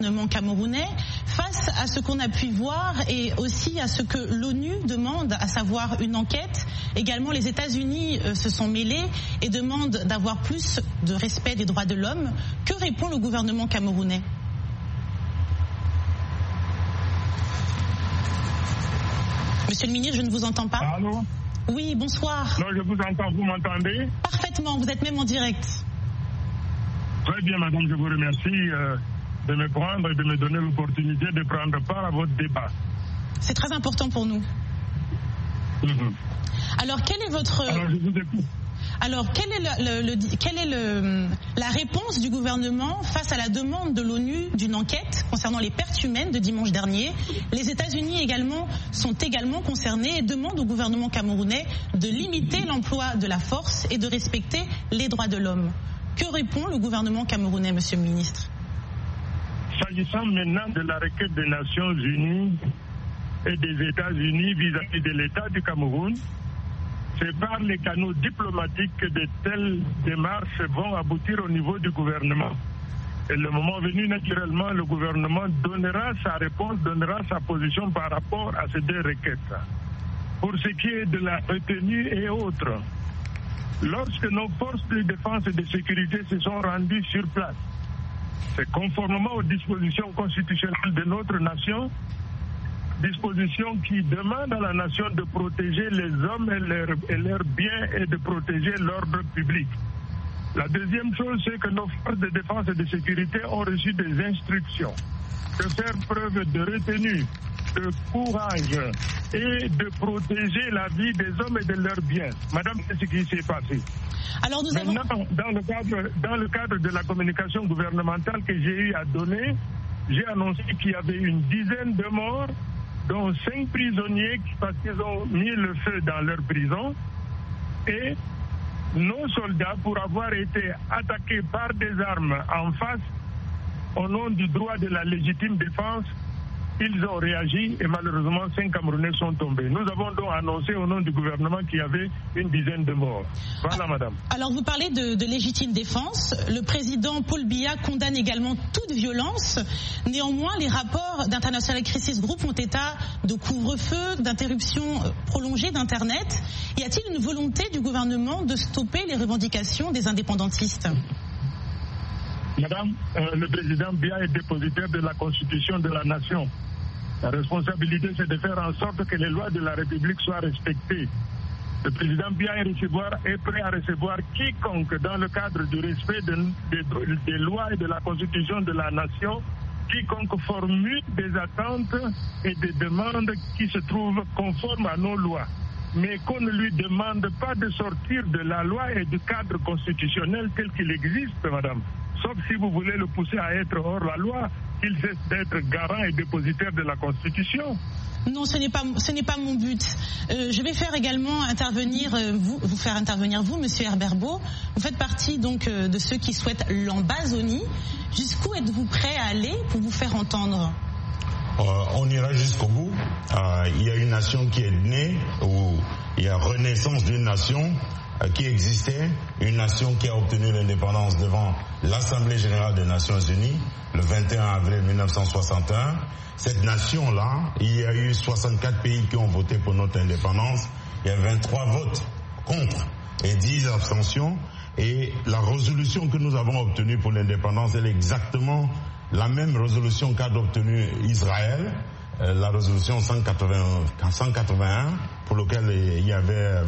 gouvernement camerounais face à ce qu'on a pu voir et aussi à ce que l'ONU demande, à savoir une enquête. Également, les États-Unis se sont mêlés et demandent d'avoir plus de respect des droits de l'homme. Que répond le gouvernement camerounais ? Monsieur le ministre, je ne vous entends pas. Allô ? Oui, bonsoir. Non, je vous entends, vous m'entendez ? Parfaitement, vous êtes même en direct. Très bien, madame, je vous remercie de me prendre et de me donner l'opportunité de prendre part à votre débat. C'est très important pour nous. Alors, quelle est votre... Alors, je vous écoute. Alors, quelle est la réponse du gouvernement face à la demande de l'ONU d'une enquête concernant les pertes humaines de dimanche dernier ? Les États-Unis sont également concernés et demandent au gouvernement camerounais de limiter l'emploi de la force et de respecter les droits de l'homme. Que répond le gouvernement camerounais, monsieur le ministre ? S'agissant maintenant de la requête des Nations Unies et des États-Unis vis-à-vis de l'État du Cameroun, c'est par les canaux diplomatiques que de telles démarches vont aboutir au niveau du gouvernement. Et le moment venu, naturellement, le gouvernement donnera sa réponse, donnera sa position par rapport à ces deux requêtes. Pour ce qui est de la retenue et autres, lorsque nos forces de défense et de sécurité se sont rendues sur place, c'est conformément aux dispositions constitutionnelles de notre nation, dispositions qui demandent à la nation de protéger les hommes et leurs biens et de protéger l'ordre public. La deuxième chose, c'est que nos forces de défense et de sécurité ont reçu des instructions de faire preuve de retenue, de courage et de protéger la vie des hommes et de leurs biens. Madame, c'est ce qui s'est passé. Alors Maintenant, dans le cadre de la communication gouvernementale que j'ai eu à donner, j'ai annoncé qu'il y avait une dizaine de morts, dont 5 prisonniers parce qu'ils ont mis le feu dans leur prison, et nos soldats, pour avoir été attaqués par des armes en face, au nom du droit de la légitime défense, ils ont réagi et malheureusement 5 Camerounais sont tombés. Nous avons donc annoncé au nom du gouvernement qu'il y avait une dizaine de morts. Voilà, madame. Alors, vous parlez de légitime défense. Le président Paul Biya condamne également toute violence. Néanmoins, les rapports d'International Crisis Group font état de couvre-feu, d'interruption prolongée d'Internet. Y a-t-il une volonté du gouvernement de stopper les revendications des indépendantistes ? Madame, le président Biya est dépositaire de la Constitution de la Nation. La responsabilité, c'est de faire en sorte que les lois de la République soient respectées. Le président Biya est prêt à recevoir quiconque dans le cadre du respect des lois et de la Constitution de la Nation, quiconque formule des attentes et des demandes qui se trouvent conformes à nos lois. Mais qu'on ne lui demande pas de sortir de la loi et du cadre constitutionnel tel qu'il existe, madame. Sauf si vous voulez le pousser à être hors la loi, qu'il cesse d'être garant et dépositaire de la Constitution. Non, ce n'est pas mon but. Je vais faire également intervenir vous faire intervenir vous, Monsieur Herberbeau. Vous faites partie donc de ceux qui souhaitent l'ambazonie. Jusqu'où êtes-vous prêt à aller pour vous faire entendre ? On ira jusqu'au bout. Il y a une nation qui est née, ou il y a renaissance d'une nation qui existait, une nation qui a obtenu l'indépendance devant l'Assemblée générale des Nations Unies le 21 avril 1961. Cette nation-là, il y a eu 64 pays qui ont voté pour notre indépendance. Il y a 23 votes contre et 10 abstentions. Et la résolution que nous avons obtenue pour l'indépendance, elle est exactement la même résolution qu'a obtenue Israël, la résolution 181, pour laquelle il y avait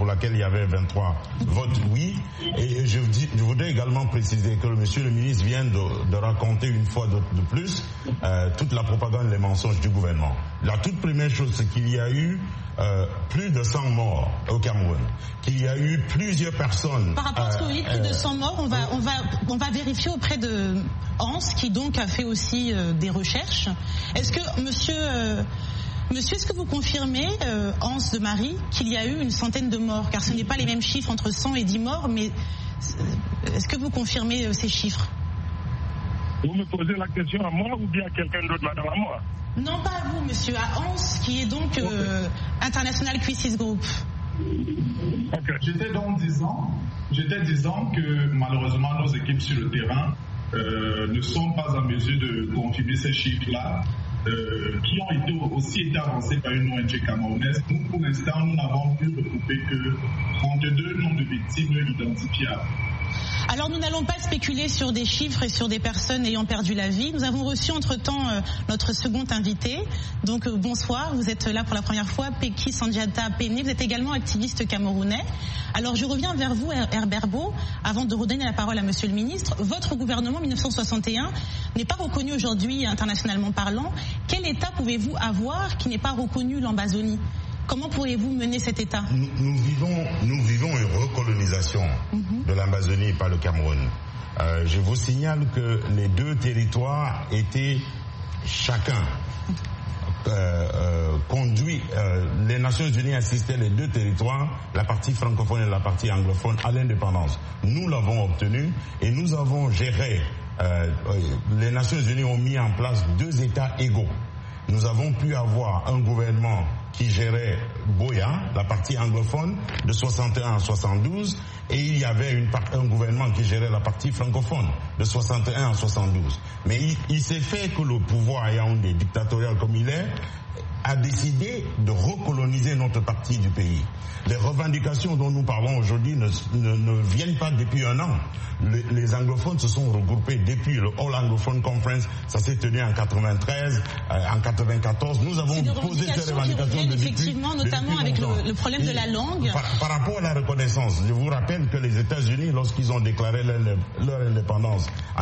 23 votes oui. Et je voudrais également préciser que monsieur le ministre vient de raconter une fois de plus toute la propagande et les mensonges du gouvernement. La toute première chose, c'est qu'il y a eu plus de 100 morts au Cameroun, qu'il y a eu plusieurs personnes. Par rapport à ce que vous dites, plus de 100 morts, on va vérifier auprès de Hans, qui donc a fait aussi des recherches. Est-ce que monsieur, est-ce que vous confirmez, Hans de Marie, qu'il y a eu une centaine de morts? Car ce n'est pas les mêmes chiffres entre 100 et 10 morts, mais est-ce que vous confirmez ces chiffres? Vous me posez la question à moi ou bien à quelqu'un d'autre, madame, à moi? Non, pas à vous, monsieur, à Hans, qui est donc International Crisis Group. Okay. J'étais disant que malheureusement nos équipes sur le terrain ne sont pas en mesure de confirmer ces chiffres-là, qui ont aussi été avancés par une ONG camerounaise. Nous, pour l'instant, nous n'avons pu regrouper que 32 noms de victimes identifiables. Alors nous n'allons pas spéculer sur des chiffres et sur des personnes ayant perdu la vie. Nous avons reçu entre-temps notre second invité. Donc bonsoir, vous êtes là pour la première fois, Peki Sandiata Pene. Vous êtes également activiste camerounais. Alors je reviens vers vous, Herbert Beau, avant de redonner la parole à Monsieur le ministre. Votre gouvernement 1961 n'est pas reconnu aujourd'hui internationalement parlant. Quel État pouvez-vous avoir qui n'est pas reconnu l'Ambazonie ? Comment pourriez-vous mener cet État ? Nous vivons une recolonisation de l'Amazonie par le Cameroun. Je vous signale que les deux territoires étaient chacun conduit. Les Nations Unies assistaient les deux territoires, la partie francophone et la partie anglophone, à l'indépendance. Nous l'avons obtenu et nous avons géré. Les Nations Unies ont mis en place deux États égaux. Nous avons pu avoir un gouvernement qui gérait Boya, la partie anglophone, de 61 à 72, et il y avait un gouvernement qui gérait la partie francophone, de 61 à 72. Mais il s'est fait que le pouvoir ayant des dictatorial comme il est, a décidé de recoloniser notre partie du pays. Les revendications dont nous parlons aujourd'hui ne viennent pas depuis un an. Les anglophones se sont regroupés depuis le All Anglophone Conference. Ça s'est tenu en 93, en 94. Nous avons posé ces revendications effectivement, notamment avec le problème de la langue. Par rapport à la reconnaissance, je vous rappelle que les États-Unis, lorsqu'ils ont déclaré leur indépendance en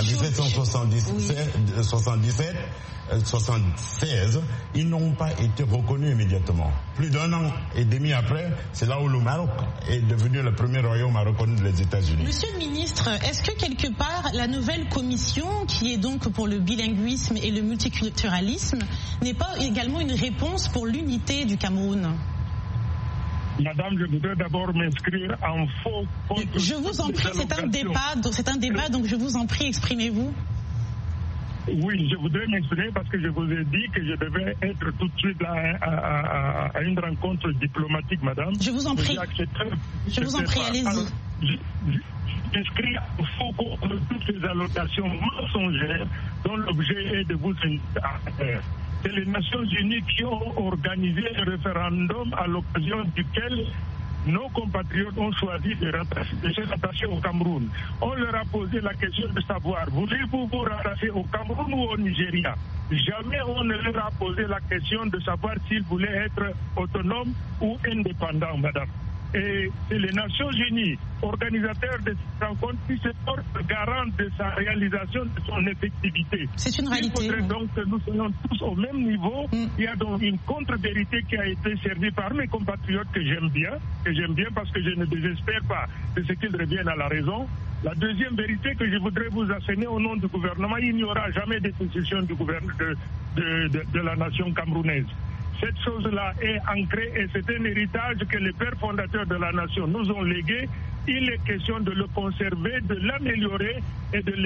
1776, ils n'ont pas été reconnus immédiatement. Plus d'un an et demi après, c'est là où le Maroc est devenu le premier royaume à reconnaître les États-Unis. Monsieur le ministre, est-ce que quelque part la nouvelle commission, qui est donc pour le bilinguisme et le multiculturalisme, n'est pas également une réponse pour l'unité du Cameroun ? Madame, je voudrais d'abord m'inscrire en faux contre... Je vous en prie, c'est un débat, donc je vous en prie, exprimez-vous. Oui, je voudrais m'exprimer parce que je vous ai dit que je devais être tout de suite là à une rencontre diplomatique, madame. Je vous en prie. Je vous en prie, allez-y. J'inscris en faux contre toutes ces allocations mensongères dont l'objet est de vous inviter à faire. C'est les Nations Unies qui ont organisé un référendum à l'occasion duquel nos compatriotes ont choisi de se rattacher au Cameroun. On leur a posé la question de savoir, voulez-vous vous rattacher au Cameroun ou au Nigeria? Jamais on ne leur a posé la question de savoir s'ils voulaient être autonomes ou indépendants, madame. Et c'est les Nations Unies, organisateurs de cette rencontre, qui se portent garant de sa réalisation, de son effectivité. C'est une réalité. Il faudrait donc que nous soyons tous au même niveau. Il y a donc une contre-vérité qui a été servie par mes compatriotes que j'aime bien parce que je ne désespère pas de ce qu'ils reviennent à la raison. La deuxième vérité que je voudrais vous asséner au nom du gouvernement, il n'y aura jamais de sécession du gouvernement de la nation camerounaise. Cette chose-là est ancrée et c'est un héritage que les pères fondateurs de la nation nous ont légué. Il est question de le conserver, de l'améliorer et de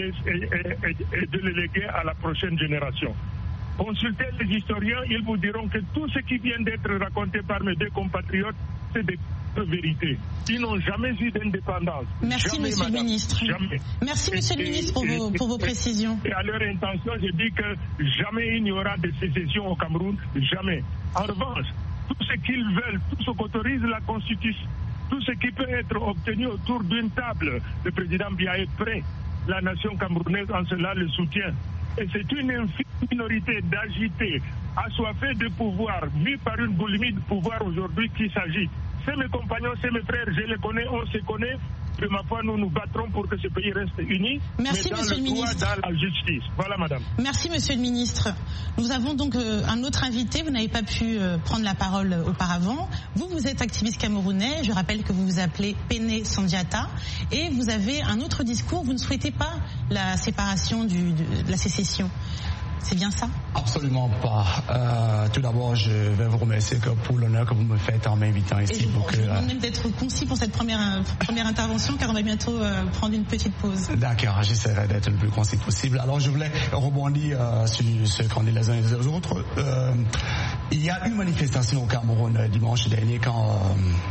le léguer à la prochaine génération. Consultez les historiens, ils vous diront que tout ce qui vient d'être raconté par mes deux compatriotes, c'est des vérités. Ils n'ont jamais eu d'indépendance. Merci, jamais, monsieur madame, le ministre. Jamais. Merci, monsieur le ministre, pour vos précisions. Et à leur intention, je dis que jamais il n'y aura de sécession au Cameroun. Jamais. En revanche, tout ce qu'ils veulent, tout ce qu'autorise la Constitution, tout ce qui peut être obtenu autour d'une table, le président Biya est prêt. La nation camerounaise en cela le soutient. Et c'est une infime minorité d'agités, assoiffés de pouvoir, vus par une boulimie de pouvoir aujourd'hui qui s'agit. C'est mes compagnons, c'est mes frères, je les connais, on se connaît. De ma foi, nous nous battrons pour que ce pays reste uni. Merci, mais dans monsieur le ministre. Dans la justice. Voilà, madame. Merci, monsieur le ministre. Nous avons donc un autre invité. Vous n'avez pas pu prendre la parole auparavant. Vous êtes activiste camerounais. Je rappelle que vous vous appelez Pene Sandiata. Et vous avez un autre discours. Vous ne souhaitez pas la séparation de la sécession. C'est bien ça? Absolument pas. Tout d'abord, je vais vous remercier pour l'honneur que vous me faites en m'invitant ici. Je vous demande même d'être concis pour cette première intervention, car on va bientôt prendre une petite pause. D'accord, j'essaierai d'être le plus concis possible. Alors, je voulais rebondir sur ce qu'en dit les uns et les autres. Il y a eu manifestation au Cameroun dimanche dernier quand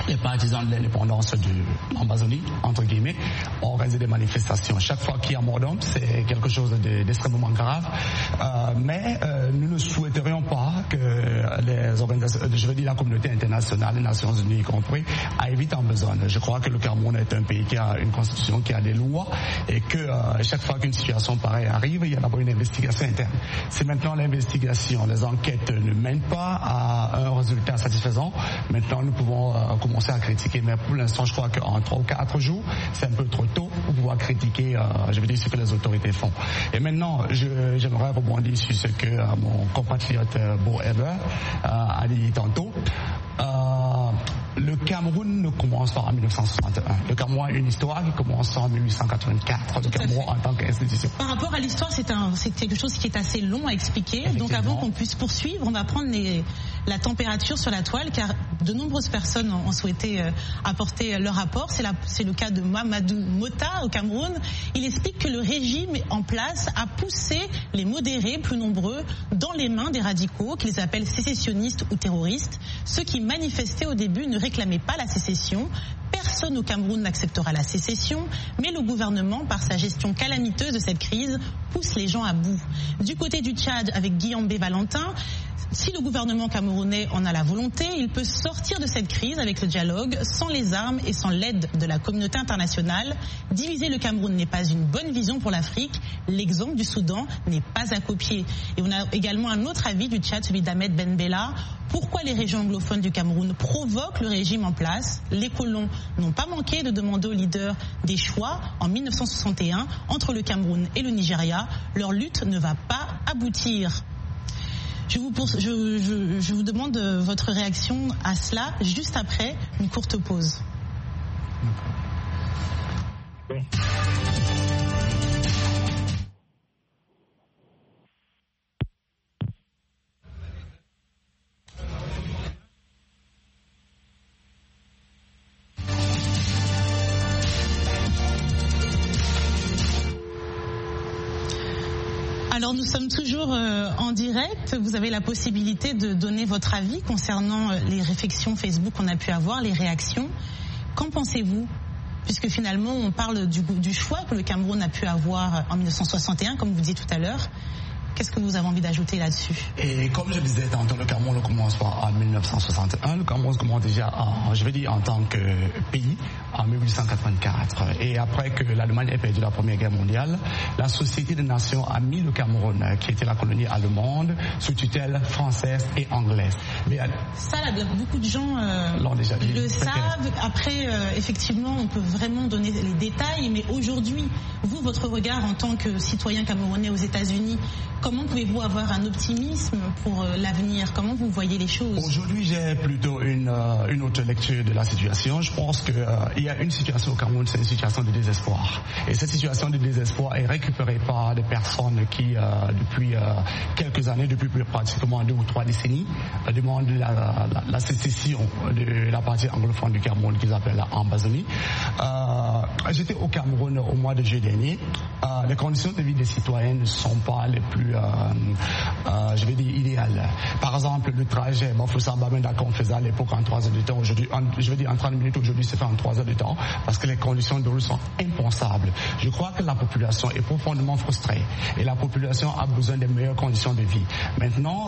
les partisans de l'indépendance de l'Amazonie, entre guillemets, ont organisé des manifestations. Chaque fois qu'il y a mort d'homme, c'est quelque chose d'extrêmement grave. Mais nous ne souhaiterions pas que les organisations, je veux dire la communauté internationale, les Nations Unies y compris, aillent vite en besogne. Je crois que le Cameroun est un pays qui a une constitution, qui a des lois, et que chaque fois qu'une situation pareille arrive, il y a d'abord une investigation interne. Si maintenant l'investigation, les enquêtes ne mènent pas à un résultat satisfaisant, maintenant nous pouvons commencer à critiquer, mais pour l'instant je crois qu'en 3 ou 4 jours c'est un peu trop tôt pour pouvoir critiquer je veux dire ce que les autorités font. Et maintenant j'aimerais rebondir sur ce que mon compatriote Bo Eber a dit tantôt. Le Cameroun ne commence pas en 1961. Le Cameroun a une histoire qui commence en 1884. Le Cameroun en tant qu'institution. Par rapport à l'histoire, c'est quelque chose qui est assez long à expliquer. Donc avant qu'on puisse poursuivre, on va prendre la température sur la toile, car de nombreuses personnes ont souhaité apporter leur rapport. C'est le cas de Mamadou Mota au Cameroun. Il explique que le régime en place a poussé les modérés plus nombreux dans les mains des radicaux, qu'ils appellent sécessionnistes ou terroristes. Ceux qui manifestaient au début ne réclamait pas la sécession. Personne au Cameroun n'acceptera la sécession, mais le gouvernement, par sa gestion calamiteuse de cette crise, pousse les gens à bout. Du côté du Tchad, avec Guillaume B. Valentin, si le gouvernement camerounais en a la volonté, il peut sortir de cette crise avec le dialogue, sans les armes et sans l'aide de la communauté internationale. Diviser le Cameroun n'est pas une bonne vision pour l'Afrique. L'exemple du Soudan n'est pas à copier. Et on a également un autre avis du Tchad, celui d'Ahmed Ben Bella. Pourquoi les régions anglophones du Cameroun provoquent le régime en place? Les colons n'ont pas manqué de demander aux leaders des choix en 1961 entre le Cameroun et le Nigeria. Leur lutte ne va pas aboutir. Je vous demande votre réaction à cela juste après une courte pause. Alors nous sommes toujours en direct. Vous avez la possibilité de donner votre avis concernant les réflexions Facebook qu'on a pu avoir, les réactions. Qu'en pensez-vous ? Puisque finalement on parle du choix que le Cameroun a pu avoir en 1961, comme vous disiez tout à l'heure. Qu'est-ce que vous avez envie d'ajouter là-dessus? Et comme je disais tantôt, le Cameroun ne commence pas en 1961. Le Cameroun commence déjà en tant que pays en 1884. Et après que l'Allemagne ait perdu la Première Guerre mondiale, la Société des Nations a mis le Cameroun, qui était la colonie allemande, sous tutelle française et anglaise. Mais ça, là, beaucoup de gens déjà dit, le savent. Après, effectivement, on peut vraiment donner les détails. Mais aujourd'hui, vous, votre regard en tant que citoyen camerounais aux États-Unis, comment pouvez-vous avoir un optimisme pour l'avenir? Comment vous voyez les choses? Aujourd'hui, j'ai plutôt une autre lecture de la situation. Je pense qu'il y a une situation au Cameroun, c'est une situation de désespoir. Et cette situation de désespoir est récupérée par des personnes qui, depuis quelques années, depuis pratiquement 2 ou 3 décennies, demandent la sécession de la partie anglophone du Cameroun qu'ils appellent la Amazonie. J'étais au Cameroun au mois de juillet dernier. Les conditions de vie des citoyens ne sont pas les plus je vais dire idéal. Par exemple, le trajet Bafoussamba-Mendak qu'on faisait à l'époque en 3 heures de temps, aujourd'hui, je vais dire en 30 minutes, aujourd'hui c'est fait en 3 heures de temps, parce que les conditions de route sont impensables. Je crois que la population est profondément frustrée et la population a besoin de meilleures conditions de vie. Maintenant,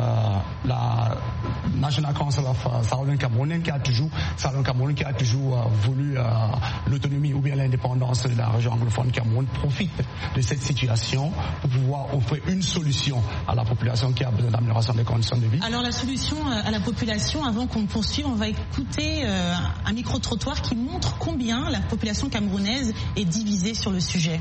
la National Council of Southern Cameroun qui a toujours voulu l'autonomie ou bien l'indépendance de la région anglophone Cameroun profite de cette situation pour pouvoir offrir une solution à la population qui a besoin d'amélioration des conditions de vie. Alors la solution à la population, avant qu'on poursuive, on va écouter un micro-trottoir qui montre combien la population camerounaise est divisée sur le sujet.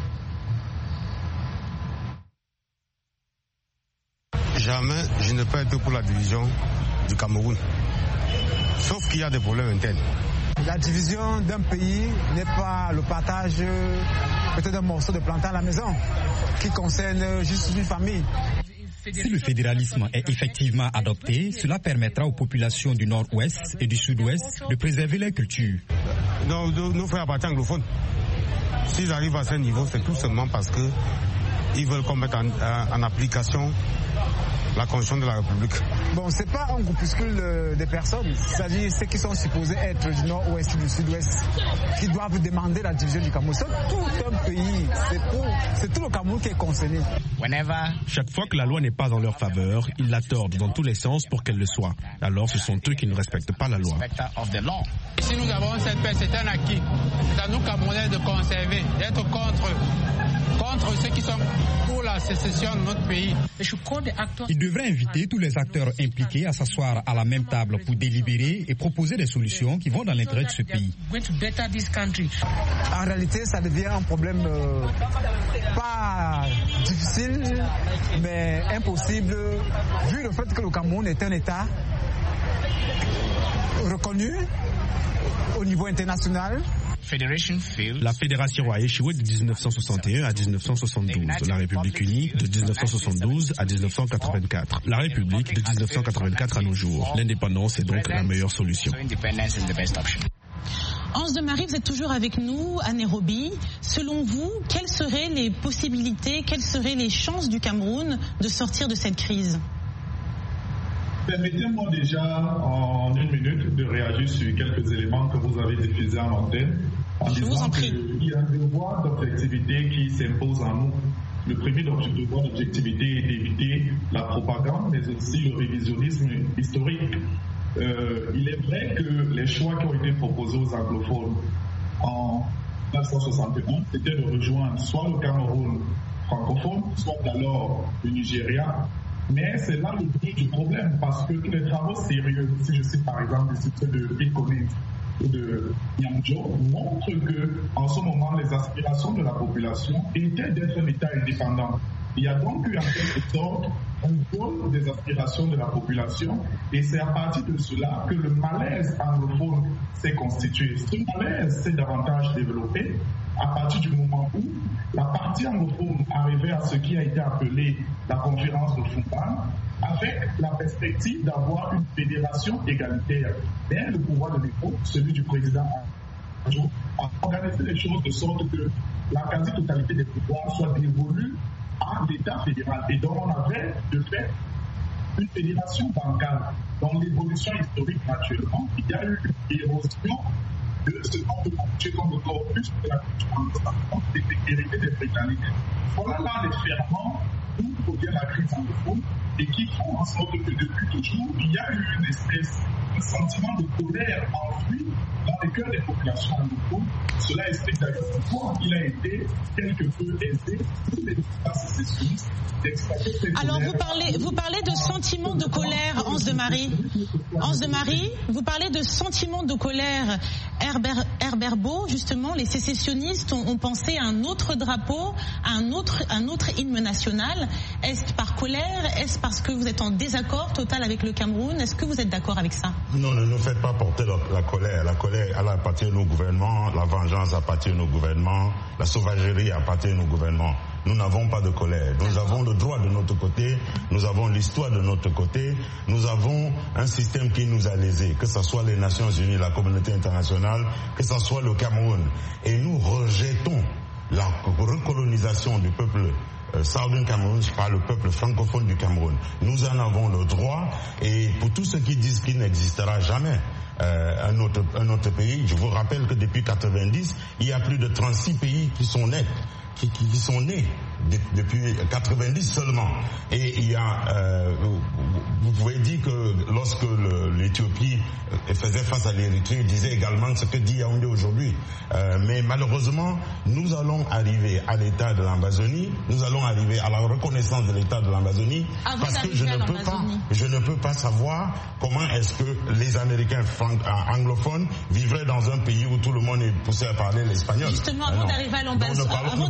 Jamais je ne peux être pour la division du Cameroun, sauf qu'il y a des problèmes internes. La division d'un pays n'est pas le partage peut-être d'un morceau de plantain à la maison qui concerne juste une famille. Si le fédéralisme est effectivement adopté, cela permettra aux populations du nord-ouest et du sud-ouest de préserver leur culture. Nos frères appartiennent anglophones. S'ils arrivent à ce niveau, c'est tout simplement parce qu'ils veulent qu'on mette en application la Constitution de la République. Bon, c'est pas un groupuscule de personnes, c'est-à-dire ceux qui sont supposés être du nord-ouest et du sud-ouest, qui doivent demander la division du Cameroun. C'est tout un pays, c'est tout le Cameroun qui est concerné. Chaque fois que la loi n'est pas en leur faveur, ils la tordent dans tous les sens pour qu'elle le soit. Alors ce sont eux qui ne respectent pas la loi. Si nous avons cette paix, c'est un acquis. C'est à nous Camerounais de conserver, d'être contre ceux qui sont pour la sécession de notre pays. Il devrait inviter tous les acteurs impliqués à s'asseoir à la même table pour délibérer et proposer des solutions qui vont dans l'intérêt de ce pays. En réalité, ça devient un problème pas difficile, mais impossible, vu le fait que le Cameroun est un État reconnu au niveau international. La Fédération a échoué de 1961 à 1972, la République unie de 1972 à 1984, la République de 1984 à nos jours. L'indépendance est donc la meilleure solution. Hans de Marie, vous êtes toujours avec nous à Nairobi. Selon vous, quelles seraient les possibilités, quelles seraient les chances du Cameroun de sortir de cette crise ? Permettez-moi déjà en une minute de réagir sur quelques éléments que vous avez diffusés en antenne en disant qu'il y a un devoir d'objectivité qui s'impose à nous. Le premier devoir d'objectivité est d'éviter la propagande, mais aussi le révisionnisme historique. Il est vrai que les choix qui ont été proposés aux anglophones en 1961, c'était de rejoindre soit le Cameroun francophone, soit alors le Nigeria. Mais c'est là le but du problème, parce que tous les travaux sérieux, si je cite par exemple le succès de Bill Collins ou de Nyamjo, montrent que en ce moment, les aspirations de la population étaient d'être un État indépendant. Il y a donc eu en quelque sorte un vol des aspirations de la population, et c'est à partir de cela que le malaise anglophone s'est constitué. Ce malaise s'est davantage développé à partir du moment où la partie anglophone arrivait à ce qui a été appelé la conférence de Fumban, avec la perspective d'avoir une fédération égalitaire. Mais le pouvoir de l'époque, celui du président a organisé les choses de sorte que la quasi-totalité des pouvoirs soit dévolue à l'État fédéral. Et donc on avait de fait une fédération bancale. Dans l'évolution historique, naturellement, il y a eu une érosion de ce qu'on peut constituer comme le corpus de la culture anglo-saxonne qui était hérité des Britanniques. Voilà là les ferments d'où provient la crise anglophone et qui font en sorte que depuis toujours, il y a eu une espèce, un sentiment de colère enfoui dans les cœurs des populations anglophones. Cela explique d'ailleurs pourquoi il a été quelque peu aisé pour les espaces sécessionnistes d'exploiter cette colère. Alors vous parlez de sentiment de colère, Hans de Marie. Hans de Marie, vous parlez de sentiment de colère. Herbert Beau, justement, les sécessionnistes ont pensé à un autre drapeau, à un autre hymne national. Est-ce par colère? Est-ce parce que vous êtes en désaccord total avec le Cameroun? Est-ce que vous êtes d'accord avec ça? Non, ne nous faites pas porter la colère. La colère, elle appartient à nos gouvernements, la vengeance appartient à nos gouvernements, la sauvagerie appartient à nos gouvernements. Nous n'avons pas de colère. Nous avons le droit de notre côté, nous avons l'histoire de notre côté, nous avons un système qui nous a lésés, que ce soit les Nations Unies, la communauté internationale, que ce soit le Cameroun. Et nous rejetons la recolonisation du peuple Southern Cameroun par le peuple francophone du Cameroun. Nous en avons le droit, et pour tous ceux qui disent qu'il n'existera jamais un autre pays, je vous rappelle que depuis 90, il y a plus de 36 pays qui sont nés. Qui sont nés depuis 90 seulement. Et il y a, vous pouvez dire que lorsque l'Éthiopie faisait face à l'Érythrée, il disait également ce que dit Yaoundé aujourd'hui. Mais malheureusement, nous allons arriver à l'état de l'Amazonie, nous allons arriver à la reconnaissance de l'état de l'Amazonie, parce que je ne peux pas savoir comment est-ce que les Américains anglophones vivraient dans un pays où tout le monde est poussé à parler l'espagnol. Justement, avant d'arriver à l'Amazonie,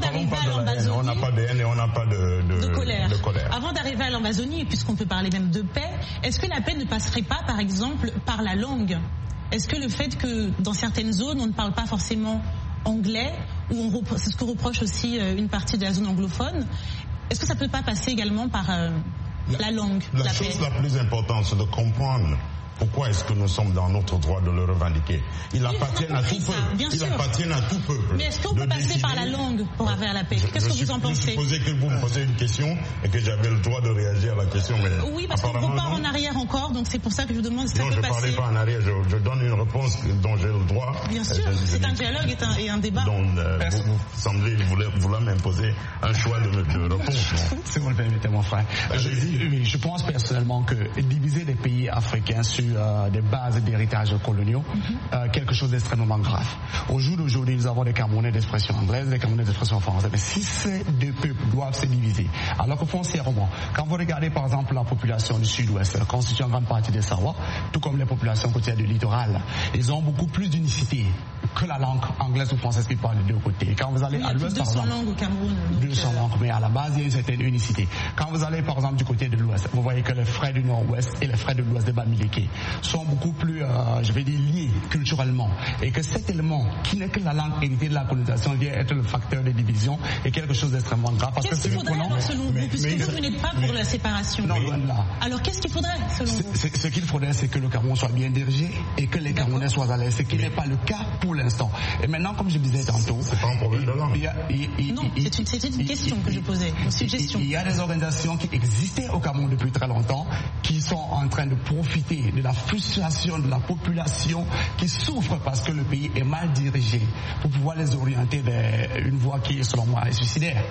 on n'a pas de haine et on n'a pas de colère. Avant d'arriver à l'Amazonie, puisqu'on peut parler même de paix, est-ce que la paix ne passerait pas, par exemple, par la langue? Est-ce que le fait que dans certaines zones, on ne parle pas forcément anglais, ou c'est ce que reproche aussi une partie de la zone anglophone, est-ce que ça ne peut pas passer également par la langue? La chose la plus importante, c'est de comprendre pourquoi est-ce que nous sommes dans notre droit de le revendiquer? Il appartient à tout peuple. Il appartient à tout peuple. Mais est-ce qu'on peut passer par la langue pour arriver à la paix? Qu'est-ce que vous en pensez? Je supposais que vous me posez une question et que j'avais le droit de réagir à la question. Mais oui, parce qu'on repart en arrière encore, donc c'est pour ça que je vous demande si ça peut passer. Non, je ne parlais pas en arrière, je donne une réponse dont j'ai le droit. Bien sûr, c'est un dialogue et un débat. Donc, vous semblez vouloir m'imposer un choix de réponse. Si vous le permettez, mon frère. Je pense personnellement que diviser les pays africains sur des bases d'héritage coloniaux, quelque chose d'extrêmement grave. Au jour d'aujourd'hui, nous avons des Camerounais d'expression anglaise, des Camerounais d'expression française. Mais si ces deux peuples doivent se diviser, alors que foncièrement, quand vous regardez par exemple la population du sud-ouest, constituant une grande partie des Savoie, tout comme les populations côtières du littoral, ils ont beaucoup plus d'unicité que la langue anglaise ou française qui parle des deux côtés. Quand vous allez à l'ouest, par exemple, 200 langues au Cameroun. 200 langues, mais à la base, il y a une certaine unicité. Quand vous allez par exemple du côté de l'ouest, vous voyez que les frères du nord-ouest et les frères de l'ouest des Bamileke sont beaucoup plus, je vais dire, liés culturellement. Et que cet élément, qui n'est que la langue héritée de la colonisation, vient être le facteur de division et quelque chose d'extrêmement grave. Qu'est-ce qu'il faudrait alors, selon vous, puisque vous n'êtes pas pour la séparation? Non, loin de là. Alors qu'est-ce qu'il faudrait, selon vous? Ce qu'il faudrait, c'est que le Cameroun soit bien dirigé et que les Camerounais soient à l'aise, ce qui n'est pas le cas pour l'instant. Et maintenant, comme je disais tantôt, c'est pas un problème de langue. Non, c'était une question que je posais, une suggestion. Il y a des organisations qui existaient au Cameroun depuis très longtemps, qui sont en train de profiter de la frustration de la population qui souffre parce que le pays est mal dirigé, pour pouvoir les orienter vers une voie qui est, selon moi, suicidaire.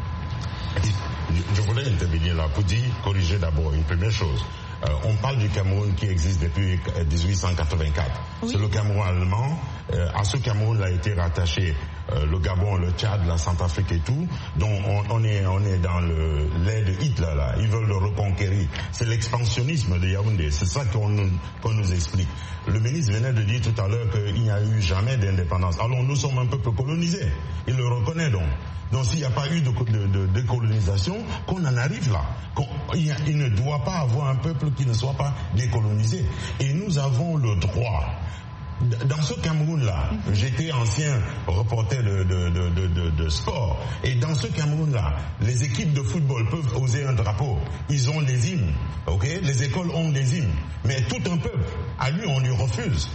Je voulais intervenir là pour corriger d'abord une première chose. On parle du Cameroun qui existe depuis 1884. Oui. C'est le Cameroun allemand. À ce Cameroun a été rattaché le Gabon, le Tchad, la Centrafrique et tout. Donc on est dans l'ère de Hitler là. Ils veulent le reconquérir. C'est l'expansionnisme de Yaoundé. C'est ça qu'on nous explique. Le ministre venait de dire tout à l'heure qu'il n'y a eu jamais d'indépendance. Alors nous sommes un peuple colonisé. Il le reconnaît donc. Donc s'il n'y a pas eu de décolonisation, qu'on en arrive là. Il ne doit pas avoir un peuple qui ne soit pas décolonisé. Et nous avons le droit. Dans ce Cameroun-là, j'étais ancien reporter de sport, et dans ce Cameroun-là, les équipes de football peuvent oser un drapeau. Ils ont des hymnes, ok? Les écoles ont des hymnes, mais tout un peuple, à lui, on lui refuse.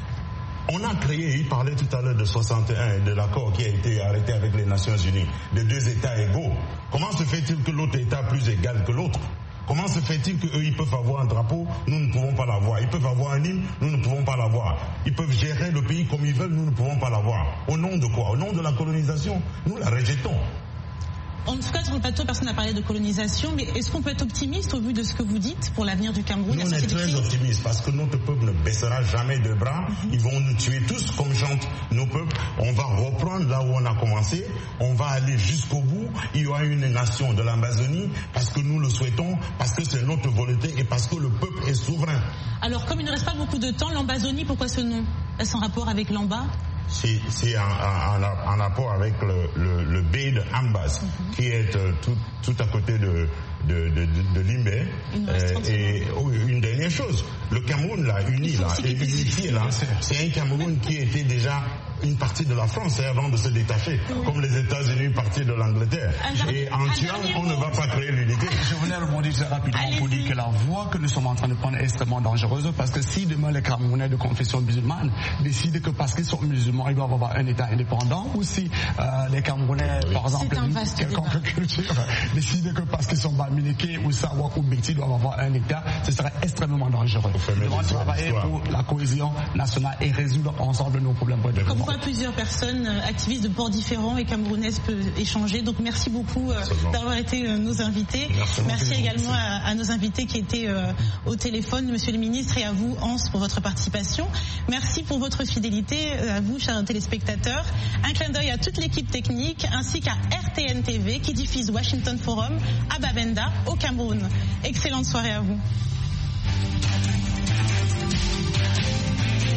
On a créé, il parlait tout à l'heure de 61 et de l'accord qui a été arrêté avec les Nations Unies, de 2 États égaux. Comment se fait-il que l'autre État plus égal que l'autre? Comment se fait-il qu'eux, ils peuvent avoir un drapeau, nous ne pouvons pas l'avoir? Ils peuvent avoir un hymne, nous ne pouvons pas l'avoir. Ils peuvent gérer le pays comme ils veulent, nous ne pouvons pas l'avoir. Au nom de quoi? Au nom de la colonisation? Nous la rejetons. En tout cas, sur le plateau, personne n'a parlé de colonisation, mais est-ce qu'on peut être optimiste au vu de ce que vous dites pour l'avenir du Cameroun? Nous, on est très optimistes parce que notre peuple ne baissera jamais de bras. Ils vont nous tuer tous comme chantent nos peuples. On va reprendre là où on a commencé. On va aller jusqu'au bout. Il y aura une nation de l'Amazonie parce que nous le souhaitons, parce que c'est notre volonté et parce que le peuple est souverain. Alors, comme il ne reste pas beaucoup de temps, l'Ambazonie, pourquoi ce nom? Est-ce en rapport avec l'Amba? C'est en rapport avec le baie de Ambas, qui est tout à côté de Limbé. Et une dernière chose, le Cameroun là, uni là, et unifié là, c'est un Cameroun qui était déjà une partie de la France avant de se détacher, comme les États-Unis partie de l'Angleterre. Et en tuant, on ne va pas créer l'unité. Je voulais rebondir très rapidement pour dire que la voie que nous sommes en train de prendre est extrêmement dangereuse, parce que si demain les Camerounais de confession musulmane décident que parce qu'ils sont musulmans, ils doivent avoir un État indépendant, ou si les Camerounais, par exemple, quelconque culture, décident que parce qu'ils sont Bamileke ou Sawa ou Béti doivent avoir un État, ce serait extrêmement dangereux. Nous devons travailler pour la cohésion nationale et résoudre ensemble nos problèmes pour le développement. Plusieurs personnes activistes de ports différents et camerounaises peuvent échanger. Donc merci beaucoup d'avoir été nos invités. Merci également à nos invités qui étaient au téléphone, monsieur le ministre, et à vous, Hans, pour votre participation. Merci pour votre fidélité, à vous, chers téléspectateurs. Un clin d'œil à toute l'équipe technique ainsi qu'à RTN TV qui diffuse Washington Forum à Bamenda, au Cameroun. Excellente soirée à vous.